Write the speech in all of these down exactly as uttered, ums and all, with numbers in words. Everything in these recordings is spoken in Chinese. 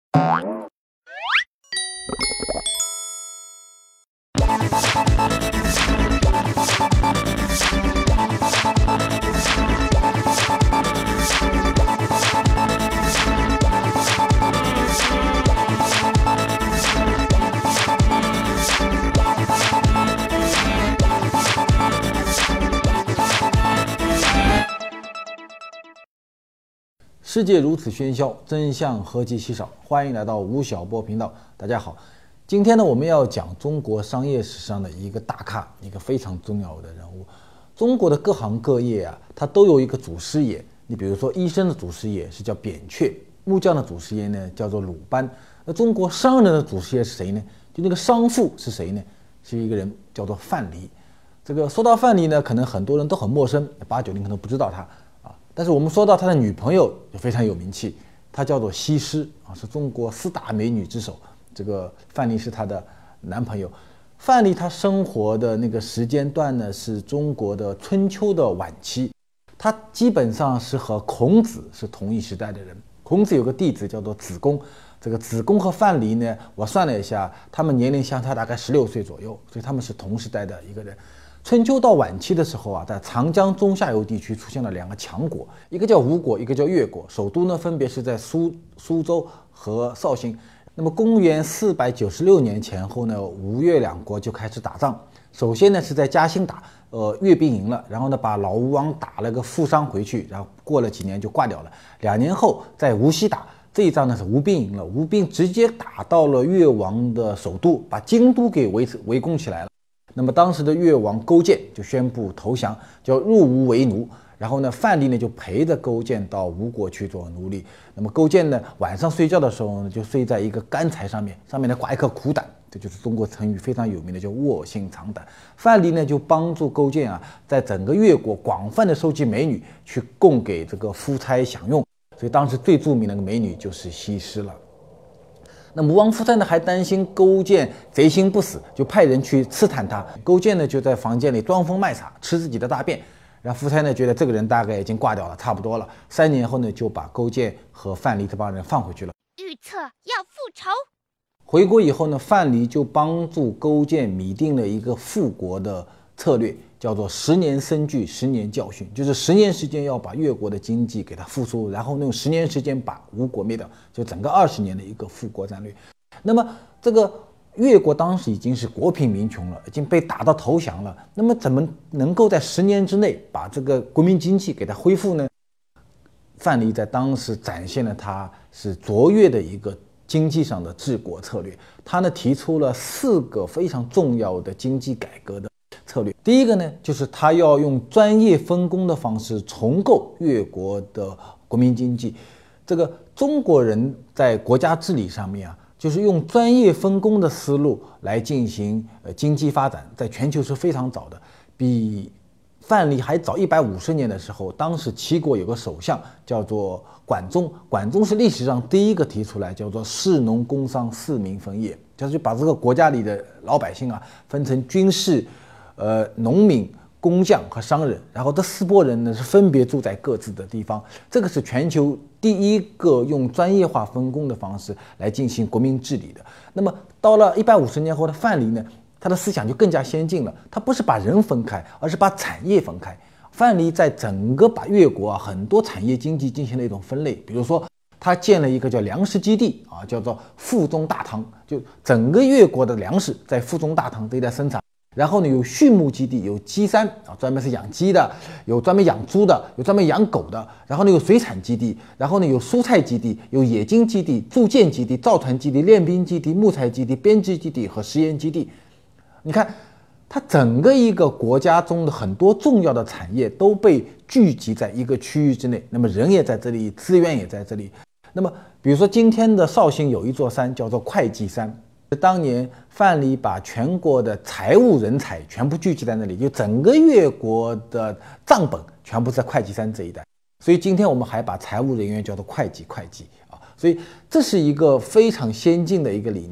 世界如此喧嚣，真相何其稀少。欢迎来到吴晓波频道，大家好。今天呢，我们要讲中国商业史上的一个大咖，一个非常重要的人物。中国的各行各业啊，它都有一个祖师爷。你比如说，医生的祖师爷是叫扁鹊，木匠的祖师爷呢叫做鲁班。那中国商人的祖师爷是谁呢？就那个商父是谁呢？是一个人叫做范蠡。这个说到范蠡呢，可能很多人都很陌生，八九零可能不知道他。但是我们说到他的女朋友就非常有名气，她叫做西施啊，是中国四大美女之首。这个范蠡是她的男朋友。范蠡他生活的那个时间段呢，是中国的春秋的晚期，他基本上是和孔子是同一时代的人。孔子有个弟子叫做子贡，这个子贡和范蠡呢，我算了一下，他们年龄相差大概十六岁左右，所以他们是同时代的一个人。春秋到晚期的时候啊，在长江中下游地区出现了两个强国，一个叫吴国，一个叫越国，首都呢分别是在苏苏州和绍兴。那么公元四百九十六年前后呢，吴越两国就开始打仗。首先呢是在嘉兴打，呃，越兵赢了，然后呢把老吴王打了个负伤回去，然后过了几年就挂掉了。两年后在无锡打，这一仗呢是吴兵赢了，吴兵直接打到了越王的首都，把京都给围围攻起来了。那么当时的越王勾践就宣布投降，叫入吴为奴。然后呢，范蠡呢就陪着勾践到吴国去做奴隶。那么勾践呢晚上睡觉的时候呢，就睡在一个干柴上面，上面呢挂一颗苦胆，这就是中国成语非常有名的叫卧薪尝胆。范蠡呢就帮助勾践啊，在整个越国广泛的收集美女，去供给这个夫差享用。所以当时最著名的美女就是西施了。那吴王夫差呢还担心勾践贼心不死，就派人去刺探他。勾践呢就在房间里装疯卖傻，吃自己的大便。然后夫差呢觉得这个人大概已经挂掉了，差不多了。三年后呢就把勾践和范蠡这帮人放回去了。 预测要复仇。 回国以后呢，范蠡就帮助勾践拟定了一个复国的策略，叫做十年生聚，十年教训，就是十年时间要把越国的经济给它复苏，然后用十年时间把吴国灭掉，就整个二十年的一个复国战略。那么这个越国当时已经是国贫民穷了，已经被打到投降了，那么怎么能够在十年之内把这个国民经济给它恢复呢？范蠡在当时展现了他是卓越的一个经济上的治国策略。他呢提出了四个非常重要的经济改革的策略。第一个呢，就是他要用专业分工的方式重构越国的国民经济。这个中国人在国家治理上面啊，就是用专业分工的思路来进行呃经济发展，在全球是非常早的，比范蠡还早一百五十年的时候，当时齐国有个首相叫做管仲，管仲是历史上第一个提出来叫做士农工商四民分业，就是把这个国家里的老百姓啊分成军事、呃农民、工匠和商人，然后这四拨人呢是分别住在各自的地方。这个是全球第一个用专业化分工的方式来进行国民治理的。那么到了一百五十年后的范蠡呢，他的思想就更加先进了，他不是把人分开，而是把产业分开。范蠡在整个把越国啊很多产业经济进行了一种分类，比如说他建了一个叫粮食基地啊，叫做腹中大唐，就整个越国的粮食在腹中大唐这一带生产。然后呢，有畜牧基地，有鸡山啊，专门是养鸡的；有专门养猪的，有专门养狗的。然后呢，有水产基地，然后呢，有蔬菜基地，有冶金基地、铸剑基地、造船基地、练兵基地、木材基地、编织基地和实验基地。你看，它整个一个国家中的很多重要的产业都被聚集在一个区域之内，那么人也在这里，资源也在这里。那么，比如说今天的绍兴有一座山叫做会稽山。当年范蠡把全国的财务人才全部聚集在那里，就整个越国的账本全部在会稽山这一带，所以今天我们还把财务人员叫做会稽会稽啊，所以这是一个非常先进的一个理念。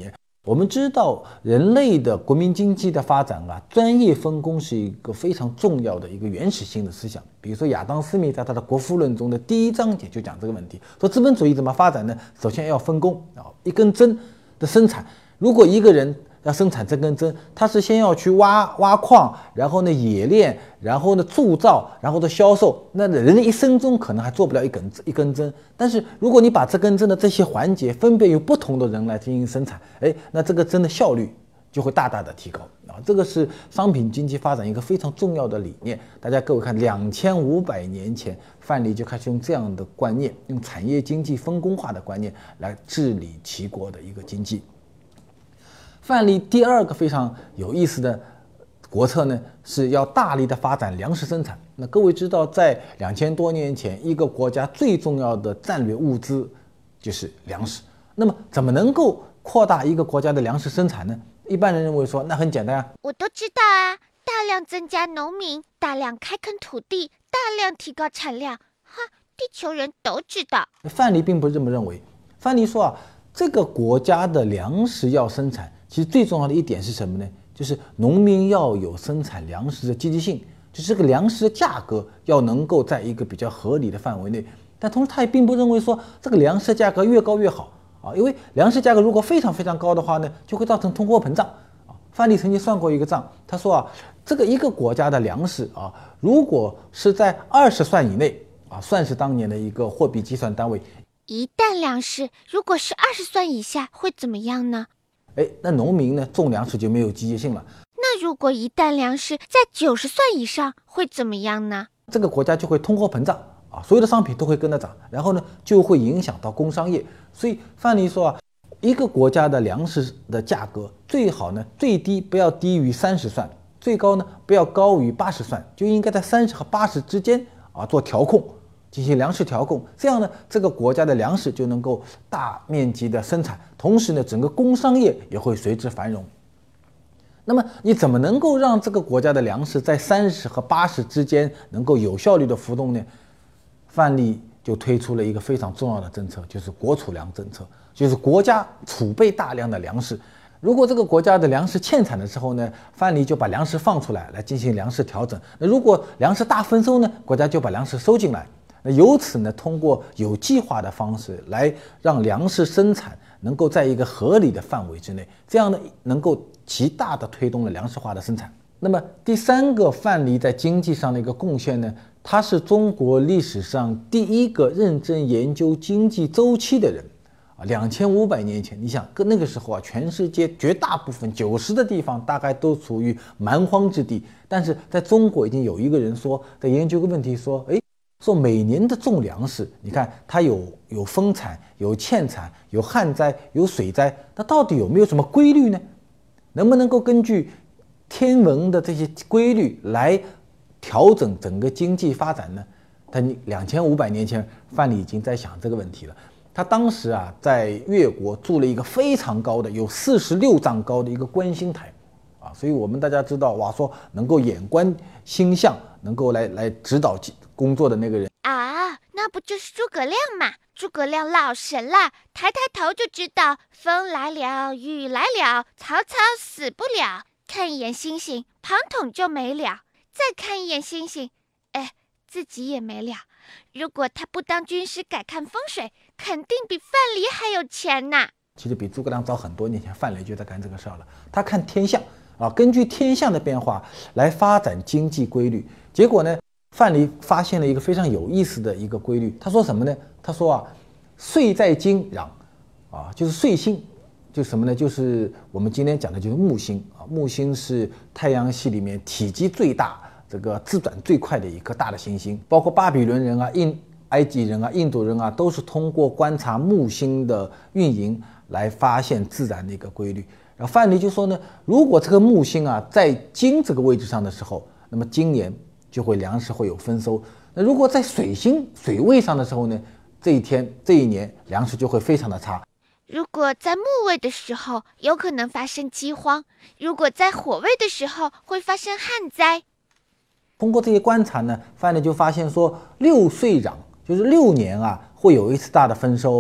我们知道，人类的国民经济的发展啊，专业分工是一个非常重要的一个原始性的思想。比如说，亚当·斯密在他的《国富论》中的第一章节就讲这个问题，说资本主义怎么发展呢？首先要分工啊，一根针的生产，如果一个人要生产这根针，他是先要去挖挖矿，然后呢冶炼，然后呢铸造，然后的销售。那人的一生中可能还做不了一根一根针，但是如果你把这根针的这些环节分别由不同的人来进行生产，哎，那这个针的效率就会大大的提高啊！这个是商品经济发展一个非常重要的理念。大家各位看，两千五百年前，范蠡就开始用这样的观念，用产业经济分工化的观念来治理齐国的一个经济。范蠡第二个非常有意思的国策呢，是要大力的发展粮食生产。那各位知道，在两千多年前，一个国家最重要的战略物资就是粮食。那么，怎么能够扩大一个国家的粮食生产呢？一般人认为说，那很简单啊， 我都知道啊，大量增加农民，大量开垦土地，大量提高产量。哈，地球人都知道。 范蠡并不是这么认为。范蠡说啊，这个国家的粮食要生产，其实最重要的一点是什么呢？就是农民要有生产粮食的积极性，就是这个粮食的价格要能够在一个比较合理的范围内。但同时，他也并不认为说这个粮食价格越高越好啊，因为粮食价格如果非常非常高的话呢，就会造成通货膨胀啊。范蠡曾经算过一个账，他说啊，这个一个国家的粮食啊，如果是在二十算以内啊，算是当年的一个货币计算单位。 一担粮食如果是二十算以下，会怎么样呢？ 哎，那农民呢种粮食就没有积极性了。 那如果一担粮食在九十算以上，会怎么样呢？ 这个国家就会通货膨胀啊，所有的商品都会跟着涨，然后呢就会影响到工商业。所以范蠡说啊，一个国家的粮食的价格最好呢最低不要低于三十算，最高呢不要高于八十算，就应该在三十和八十之间啊做调控。进行粮食调控，这样呢，这个国家的粮食就能够大面积的生产，同时呢，整个工商业也会随之繁荣。那么，你怎么能够让这个国家的粮食在三十和八十之间能够有效率的浮动呢？范蠡就推出了一个非常重要的政策，就是国储粮政策，就是国家储备大量的粮食。如果这个国家的粮食欠产的时候呢，范蠡就把粮食放出来，来进行粮食调整。那如果粮食大丰收呢，国家就把粮食收进来。那由此呢，通过有计划的方式来让粮食生产能够在一个合理的范围之内，这样呢，能够极大的推动了粮食化的生产。那么第三个范蠡在经济上的一个贡献呢，他是中国历史上第一个认真研究经济周期的人啊。两千五百年前，你想，那个时候啊，全世界绝大部分九十的地方大概都处于蛮荒之地，但是在中国已经有一个人说，在研究个问题说，哎。说每年的种粮食，你看它有有丰产、有欠产、有旱灾、有水灾，那到底有没有什么规律呢？能不能够根据天文的这些规律来调整整个经济发展呢？他两千五百年前，范蠡已经在想这个问题了。他当时啊，在越国筑了一个非常高的，有四十六丈高的一个观星台。啊，所以我们大家知道，哇，说能够眼观星象，能够来来指导工作的那个人啊，那不就是诸葛亮嘛？诸葛亮老神了，抬抬头就知道风来了，雨来了，曹操死不了。看一眼星星，庞统就没了；再看一眼星星，哎，自己也没了。如果他不当军师，改看风水，肯定比范蠡还有钱呐。 其实比诸葛亮早很多年前，范蠡就在干这个事儿了。他看天象啊，根据天象的变化来发展经济规律。结果呢，范蠡发现了一个非常有意思的一个规律。他说什么呢？他说啊，岁在金壤，啊，就是岁星，就是什么呢？就是我们今天讲的就是木星啊。木星是太阳系里面体积最大、这个自转最快的一颗大的行星。包括巴比伦人啊、印埃及人啊、印度人啊，都是通过观察木星的运营来发现自然的一个规律。然后范蠡就说呢，如果这个木星啊在金这个位置上的时候，那么今年就会粮食会有丰收。那如果在水星水位上的时候呢，这一天这一年粮食就会非常的差。 如果在木位的时候，有可能发生饥荒；如果在火位的时候，会发生旱灾。 通过这些观察呢，范蠡就发现说，六岁壤就是六年啊会有一次大的丰收，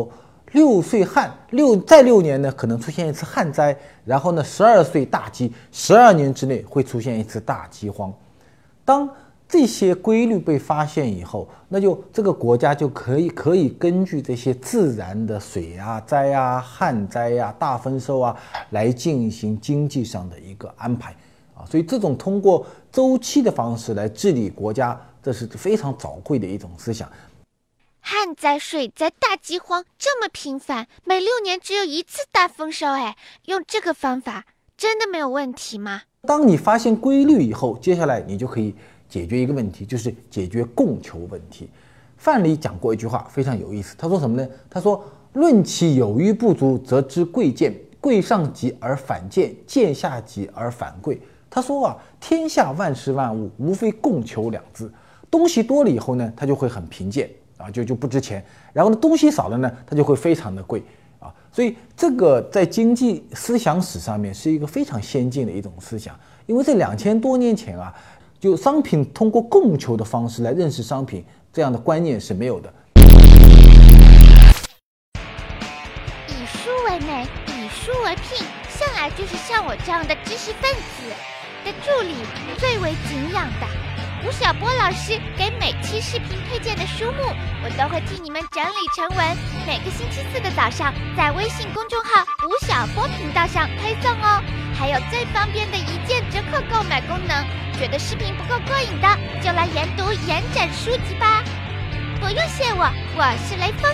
六岁旱，六再六年呢，可能出现一次旱灾，然后呢，十二岁大饥，十二年之内会出现一次大饥荒。当这些规律被发现以后，那就这个国家就可以可以根据这些自然的水啊、灾啊、旱灾啊、大丰收啊，来进行经济上的一个安排啊。所以这种通过周期的方式来治理国家，这是非常早慧的一种思想。 旱灾、水灾、大饥荒这么频繁，每六年只有一次大丰收，哎，用这个方法真的没有问题吗？ 当你发现规律以后，接下来你就可以解决一个问题，就是解决供求问题。范蠡讲过一句话非常有意思，他说什么呢？他说：“论其有余不足，则知贵贱；贵上极而反贱，贱下极而反贵。”他说啊，天下万事万物无非供求两字，东西多了以后呢，它就会很贫贱。啊，就就不值钱，然后呢，东西少了呢，它就会非常的贵啊，所以这个在经济思想史上面是一个非常先进的一种思想，因为在两千多年前啊，就商品通过供求的方式来认识商品这样的观念是没有的。 以书为媒，以书为聘，向来就是像我这样的知识分子的助理最为敬仰的。吴晓波老师给每期视频推荐的书目，我都会替你们整理成文，每个星期四的早上在微信公众号吴晓波频道上推送哦。还有最方便的一键折扣购买功能，觉得视频不够过瘾的，就来研读延展书籍吧。不用谢我，我是雷锋。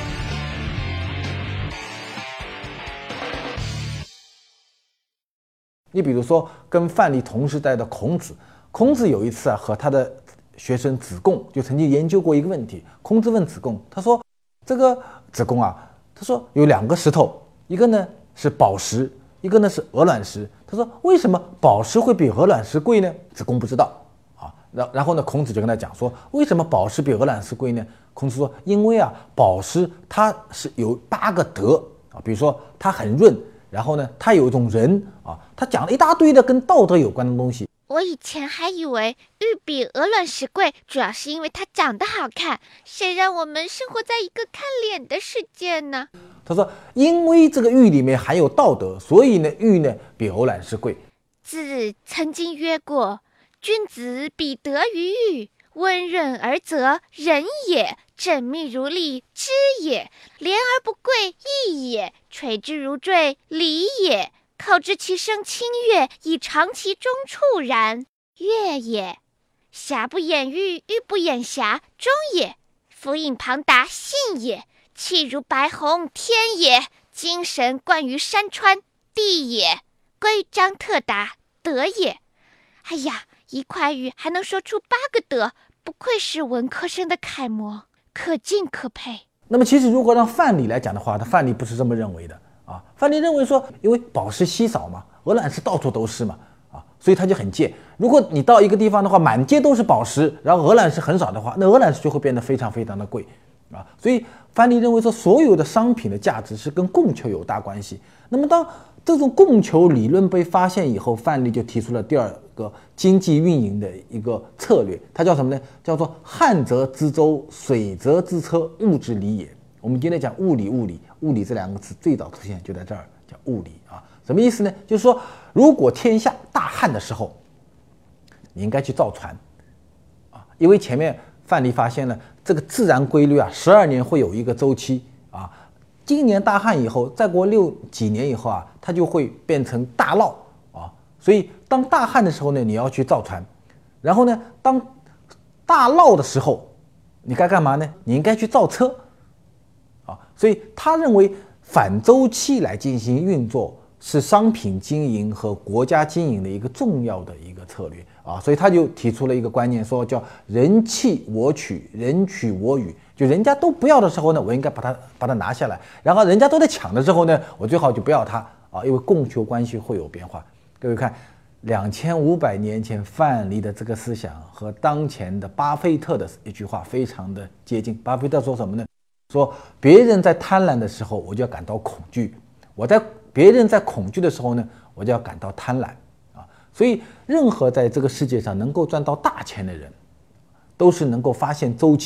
你比如说跟范蠡同时代的孔子，孔子有一次啊和他的学生子贡就曾经研究过一个问题。孔子问子贡，他说：“这个子贡啊，他说有两个石头，一个呢是宝石，一个呢是鹅卵石。他说为什么宝石会比鹅卵石贵呢？”子贡不知道啊。然然后呢，孔子就跟他讲说，为什么宝石比鹅卵石贵呢？孔子说，因为啊，宝石它是有八个德啊，比如说它很润。然后呢，他有一种人啊，他讲了一大堆的跟道德有关的东西。 我以前还以为玉比鹅卵石贵，主要是因为它长得好看，谁让我们生活在一个看脸的世界呢？ 他说，因为这个玉里面含有道德，所以呢，玉呢比鹅卵石贵。 子曾经曰过：“君子比德于玉，温润而泽，仁也；缜密如粒，知也；廉而不贵，义也；垂之如坠，礼也；口知其声清悦，以尝其中处然，乐也；瑕不掩瑜，瑜不掩瑕，忠也；夫应庞达，信也；气如白虹，天也；精神贯于山川，地也；规章特达，德也。”哎呀，一块玉还能说出八个德，不愧是文科生的楷模，可敬可佩。 那么其实如果让范蠡来讲的话，他范蠡不是这么认为的啊。范蠡认为说，因为宝石稀少嘛，鹅卵石到处都是嘛，啊，所以他就很贱。如果你到一个地方的话，满街都是宝石，然后鹅卵石很少的话，那鹅卵石就会变得非常非常的贵啊。所以范蠡认为说，所有的商品的价值是跟供求有大关系。那么当这种供求理论被发现以后，范蠡就提出了第二个经济运营的一个策略，它叫什么呢？叫做旱则资舟，水则资车，物之理也。我们今天讲物理，物理，物理这两个词最早出现就在这儿，叫物理啊。什么意思呢？就是说，如果天下大旱的时候，你应该去造船啊，因为前面范蠡发现了这个自然规律啊，十二年会有一个周期啊。今年大旱以后，再过六几年以后啊，它就会变成大涝啊。所以当大旱的时候呢，你要去造船，然后呢，当大涝的时候，你该干嘛呢？你应该去造车啊。所以他认为反周期来进行运作是商品经营和国家经营的一个重要的一个策略啊。所以他就提出了一个观念，说叫人弃我取，人取我予。就人家都不要的时候呢，我应该把它把它拿下来，然后人家都在抢的时候呢，我最好就不要它啊，因为供求关系会有变化。各位看，两千五百年前范蠡的这个思想和当前的巴菲特的一句话非常的接近。巴菲特说什么呢？说别人在贪婪的时候，我就要感到恐惧；我在别人在恐惧的时候呢，我就要感到贪婪啊。所以，任何在这个世界上能够赚到大钱的人，都是能够发现周期，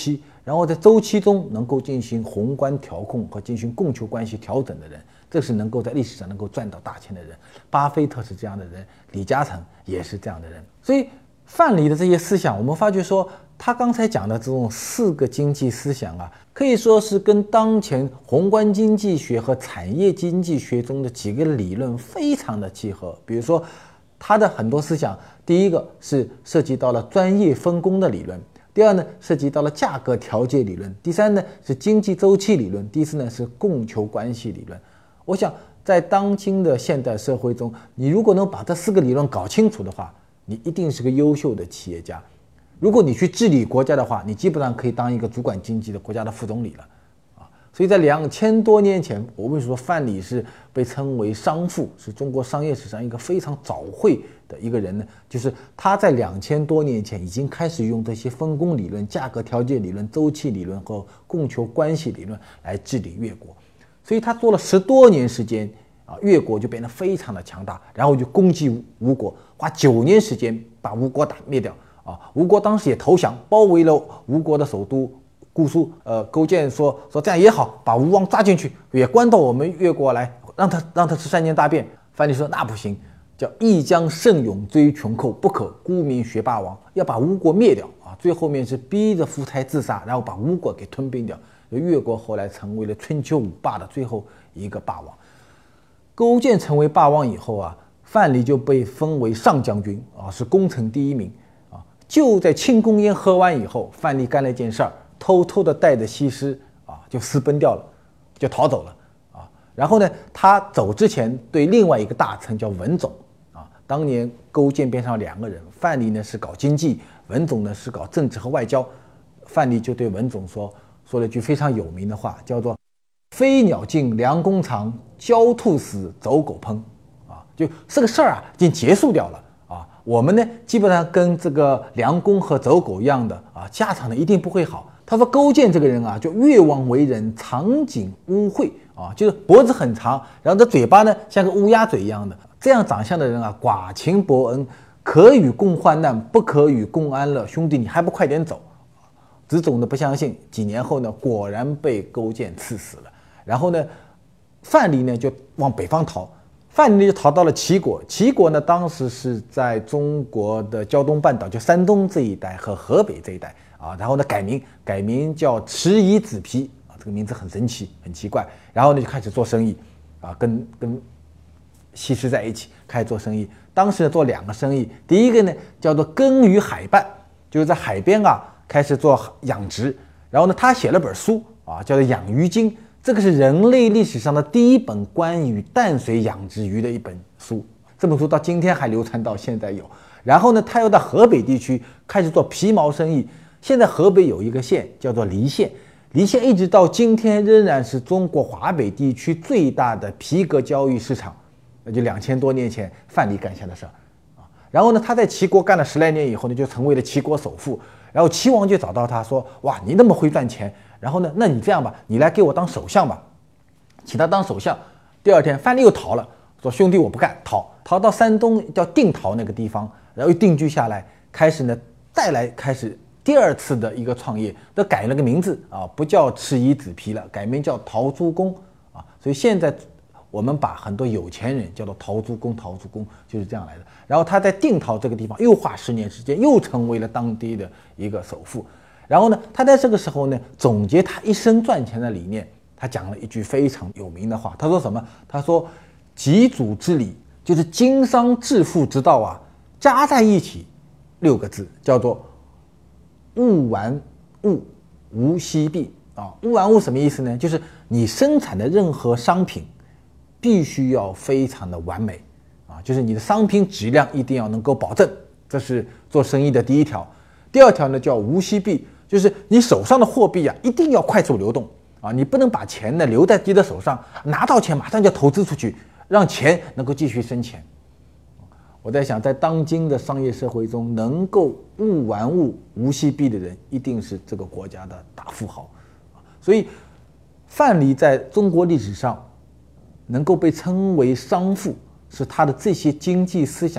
然后在周期中能够进行宏观调控和进行供求关系调整的人，这是能够在历史上能够赚到大钱的人。巴菲特是这样的人，李嘉诚也是这样的人。所以范蠡的这些思想，我们发觉说他刚才讲的这种四个经济思想啊，可以说是跟当前宏观经济学和产业经济学中的几个理论非常的契合。比如说他的很多思想，第一个是涉及到了专业分工的理论，第二呢涉及到了价格调节理论，第三呢是经济周期理论，第四呢是供求关系理论。我想在当今的现代社会中，你如果能把这四个理论搞清楚的话，你一定是个优秀的企业家。如果你去治理国家的话，你基本上可以当一个主管经济的国家的副总理了啊！所以在两千多年前，我为什么说范蠡是被称为商父，是中国商业史上一个非常早慧的一个人呢？就是他在两千多年前已经开始用这些分工理论、价格调节理论、周期理论和供求关系理论来治理越国。所以他做了十多年时间啊，越国就变得非常的强大，然后就攻击吴国，花九年时间把吴国打灭掉。啊，吴国当时也投降，包围了吴国的首都姑苏。呃，勾践说说这样也好，把吴王抓进去，也关到我们越国来，让他让他吃三年大便。范蠡说那不行，叫亦将胜勇追穷寇，不可沽名学霸王，要把吴国灭掉啊！最后面是逼着夫差自杀，然后把吴国给吞并掉。越国后来成为了春秋五霸的最后一个霸王。勾践成为霸王以后啊，范蠡就被封为上将军啊，是功臣第一名。就在庆功宴喝完以后，范蠡干了一件事儿，偷偷的带着西施啊就私奔掉了，就逃走了啊。然后呢，他走之前对另外一个大臣叫文种啊，当年勾践边上两个人，范蠡呢是搞经济，文种呢是搞政治和外交。范蠡就对文种说说了一句非常有名的话，叫做“飞鸟尽，良弓藏；狡兔死，走狗烹”啊，就这个事儿啊已经结束掉了。我们呢，基本上跟这个良弓和走狗一样的啊，下场呢一定不会好。他说勾践这个人啊，就越王为人，长颈乌喙啊，就是脖子很长，然后这嘴巴呢像个乌鸦嘴一样的。这样长相的人啊，寡情薄恩，可与共患难，不可与共安乐。兄弟，你还不快点走！子种的不相信，几年后呢，果然被勾践刺死了。然后呢，范蠡呢就往北方逃。范蠡就逃到了齐国，齐国呢当时是在中国的胶东半岛，就山东这一带和河北这一带啊，然后呢改名，改名叫池夷子皮啊，这个名字很神奇，很奇怪。然后呢就开始做生意啊，跟跟西施在一起开始做生意。当时呢做两个生意，第一个呢叫做耕于海畔，就是在海边啊开始做养殖。然后呢他写了本书啊，叫做《养鱼经》。这个是人类历史上的第一本关于淡水养殖鱼的一本书，这本书到今天还流传到现在有。然后呢，他又到河北地区开始做皮毛生意。现在河北有一个县叫做黎县，黎县一直到今天仍然是中国华北地区最大的皮革交易市场，那就两千多年前范蠡干下的事儿啊。然后呢，他在齐国干了十来年以后呢，就成为了齐国首富。然后齐王就找到他说：“哇，你那么会赚钱。”然后呢，那你这样吧，你来给我当首相吧，请他当首相。第二天，范蠡又逃了，说兄弟我不干，逃逃到山东叫定陶那个地方，然后又定居下来，开始呢再来开始第二次的一个创业，都改了个名字啊，不叫池夷子皮了，改名叫陶朱公啊。所以现在我们把很多有钱人叫做陶朱公，陶朱公就是这样来的。然后他在定陶这个地方又花十年时间，又成为了当地的一个首富。然后呢，他在这个时候呢，总结他一生赚钱的理念，他讲了一句非常有名的话。他说什么？他说：“己主之理，就是经商致富之道啊，加在一起六个字，叫做物玩物，无息弊啊。物玩物什么意思呢？就是你生产的任何商品，必须要非常的完美啊，就是你的商品质量一定要能够保证，这是做生意的第一条。第二条呢，叫无息弊。”就是你手上的货币啊，一定要快速流动啊！你不能把钱呢留在自己的手上，拿到钱马上就投资出去，让钱能够继续生钱。我在想，在当今的商业社会中，能够物玩物、无息弊的人，一定是这个国家的大富豪。所以，范蠡在中国历史上能够被称为商父，是他的这些经济思想。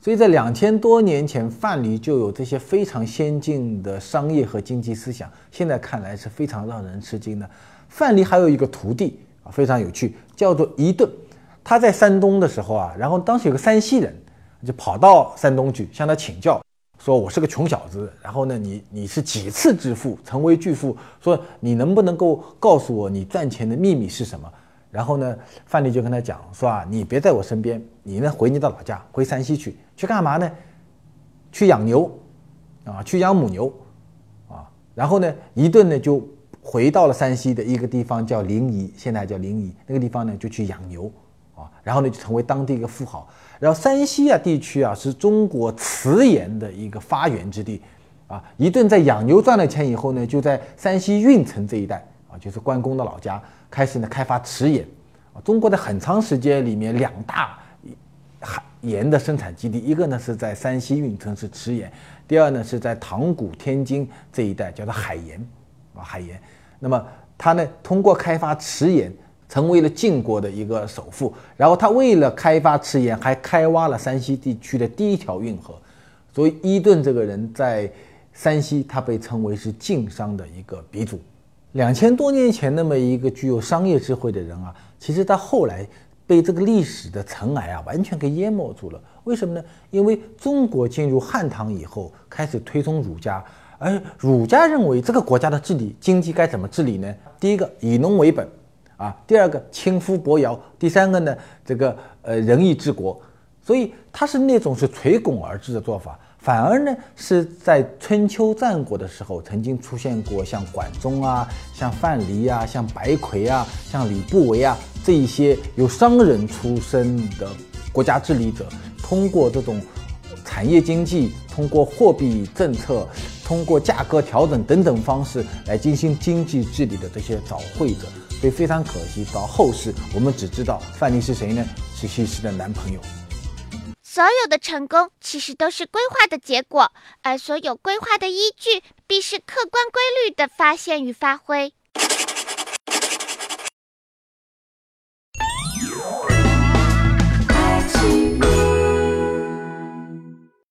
所以在两千多年前，范蠡就有这些非常先进的商业和经济思想，现在看来是非常让人吃惊的。范蠡还有一个徒弟啊，非常有趣，叫做夷顿。他在山东的时候啊，然后当时有个山西人就跑到山东去向他请教，说我是个穷小子，然后呢，你你是几次致富，成为巨富，说你能不能够告诉我你赚钱的秘密是什么？然后呢，范蠡就跟他讲说啊，你别在我身边，你呢回你的老家，回山西去，去干嘛呢？去养牛，啊，去养母牛，啊，然后呢，夷顿呢就回到了山西的一个地方叫临沂，现在叫临沂，那个地方呢就去养牛，啊，然后呢就成为当地一个富豪。然后山西啊地区啊是中国瓷盐的一个发源之地，啊，夷顿在养牛赚了钱以后呢，就在山西运城这一带。啊，就是关公的老家，开始呢开发瓷盐。啊，中国的很长时间里面，两大盐的生产基地，一个呢是在山西运城是瓷盐，第二呢是在塘沽、天津这一带叫做海盐。啊，海盐。那么他呢通过开发瓷盐，成为了晋国的一个首富。然后他为了开发瓷盐，还开挖了山西地区的第一条运河。所以夷顿这个人在山西，他被称为是晋商的一个鼻祖。两千多年前那么一个具有商业智慧的人啊，其实他后来被这个历史的尘埃啊完全给淹没住了。为什么呢？因为中国进入汉唐以后，开始推崇儒家，而儒家认为这个国家的治理经济该怎么治理呢？第一个以农为本啊，第二个轻夫薄徭，第三个呢这个呃仁义治国。所以他是那种是垂拱而治的做法。反而呢，是在春秋战国的时候，曾经出现过像管仲啊、像范蠡啊、像白魁啊、像吕不韦啊这一些有商人出身的国家治理者，通过这种产业经济、通过货币政策、通过价格调整等等方式来进行经济治理的这些早慧者。所以非常可惜，到后世我们只知道范蠡是谁呢？是西施的男朋友。 所有的成功其实都是规划的结果，而所有规划的依据必是客观规律的发现与发挥。